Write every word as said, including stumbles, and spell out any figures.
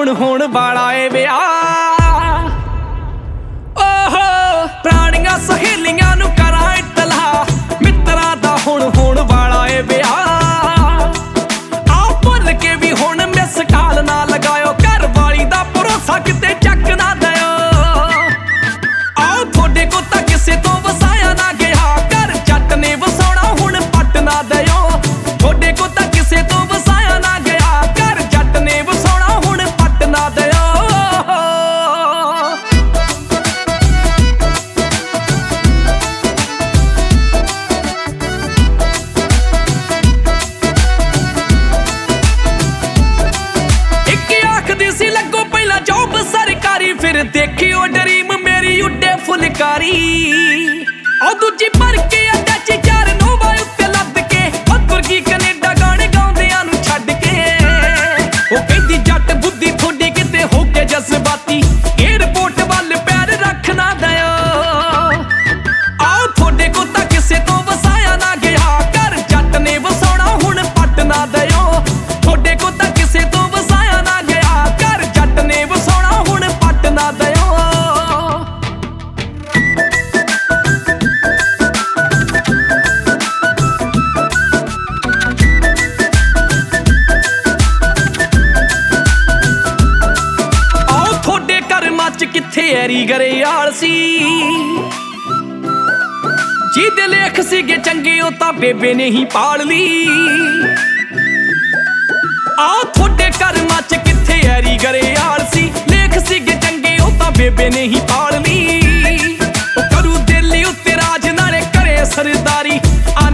ਹੁਣ ਹੋਣ ਵਾਲਾ ਏ ਵਿਆਹ। ਓਹੋ ਪੁਰਾਣੀਆਂ ਸਹੇਲੀਆਂ ਨੂੰ ਕਰਾਂ ਇਤਲਾ, ਮਿੱਤਰਾਂ ਦਾ ਹੁਣ ਹੋਣ ਵਾਲਾ ਏ ਵਿਆਹ। ਆ ਭੁੱਲ ਕੇ ਵੀ ਹੁਣ ਮਿਸ ਕਾਲ ਨਾ ਲਗਾਇਓ, ਘਰ ਵਾਲੀ ਦਾ ਭਰੋਸਾ ਕਿਤੇ ਚੱਕ ਨਾ ਦਿਓ। ਆਓ ਤੁਹਾਡੇ ਕੋ ਤਾਂ ਕਿਸੇ ਤੋਂ ਵਸਾਇਆ ਨਾ ਗਿਆ, ਘਰ ਜੱਟ ਨੇ ਵਸਾਉਣਾ ਹੁਣ ਪੱਟ ਨਾ ਦਿਓ। ਤੁਹਾਡੇ ਕੋ ਤਾਂ ਕਿਸੇ ਤੋਂ ਵਸਾਇਆ ਨਾ ਗਿਆ, ਘਰ ਜੱਟ ਨੇ ਵਸਾਉਣਾ ਹੁਣ ਪੱਟ ਨਾ ਦਿਓ। ਸੀ ਲੱਗੋ ਪਹਿਲਾਂ ਜੌਬ ਸਰਕਾਰੀ, ਫਿਰ ਦੇਖਿਓ ਡਰੀਮ ਮੇਰੀ ਉੱਡੇ ਫੁਲਕਾਰੀ। ਉਹ ਦੂਜੀ ਭਰ ਕੇ ਅਟੈਚ ਚਾਰ ਨੋਵਾ ਉੱਤੇ ਲੱਦ ਕੇ, ਉਹ ਤੁਰ ਗਈ ਕੈਨੇਡਾ ਗਾਣੇ ਗਾਉਂਦਿਆਂ ਨੂੰ ਛੱਡ ਕੇ। ਉਹ ਕਹਿੰਦੀ ਜੱਟ ਬੁੱਧੀ ਤੁਹਾਡੀ ਕਿਤੇ ਹੋ ਕੇ ਜਜ਼ਬਾਤੀ, ਏਅਰਪੋਰਟ ਵੱਲ ਪੈਰ ਰੱਖ ਨਾ ਦਿਓ। ਆਓ ਤੁਹਾਡੇ ਕੋ ਤਾਂ ਕਿਸੇ ਤੋਂ ਵਸਾਇਆ ਨਾ ਗਿਆ, ਘਰ ਜੱਟ ਨੇ ਵਸਾਉਣਾ ਹੁਣ ਪੱਟ ਨਾ ਦਿਓ। ਤੁਹਾਡੇ ਕੋ ਤਾਂ ਕਿਸੇ ਤੋਂ ਵਸਾਇਆ ਨਾ ਗਿਆ, ਘਰ ਜੱਟ ਨੇ ਵਸਾਉਣਾ ਹੁਣ ਪੱਟ ਨਾ ਦਿਓ। ਆਓ ਤੁਹਾਡੇ ਕਰਮਾਂ ਚ ਕਿੱਥੇ ਐਰੀ ਗਰੇ ਆਲਸੀ, ਜਿਹਦੇ ਲੇਖ ਸੀਗੇ ਚੰਗੇ ਉਹ ਤਾਂ ਬੇਬੇ ਨੇ ਹੀ ਪਾਲ ਲਈ। ਆ ਤੁਹਾਡੇ ਕਰਮਾਂ ਚ ਕਿੱਥੇ ਐਰੀ ਗਰੇ ਆਲਸੀ, ਲੇਖ ਸੀਗੇ ਚੰਗੇ ਉਹ ਤਾਂ ਬੇਬੇ ਨੇ ਹੀ ਪਾਲ ਲਈ। ਉਹ ਕਰੂ ਦਿੱਲੀ ਉੱਤੇ ਰਾਜ ਨਾਲੇ ਕਰੇ ਸਰਦਾਰੀ,